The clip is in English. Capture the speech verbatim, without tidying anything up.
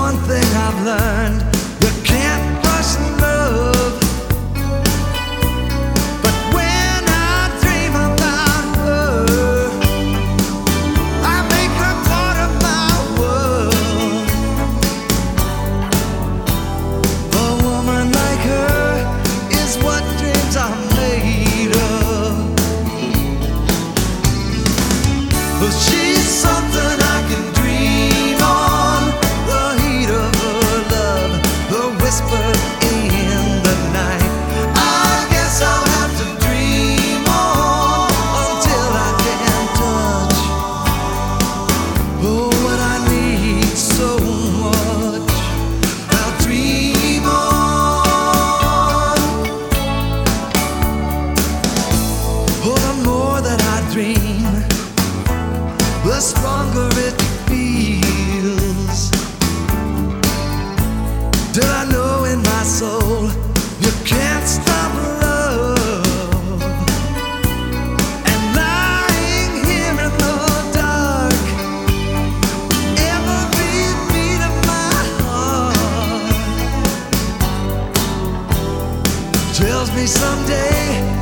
one thing I've learned: you can't rush love. But when I dream about her, I make her part of my world. A woman like her is what dreams are made of. But she's something I can dream on. The heat of her love, the whisper in the night. I guess I'll have to dream on until I can touch. Oh, what I need so much. I'll dream on. Oh, the more that I dream, the stronger it feels. Till I know in my soul you can't stop love. And lying here in the dark, every beat of my heart tells me someday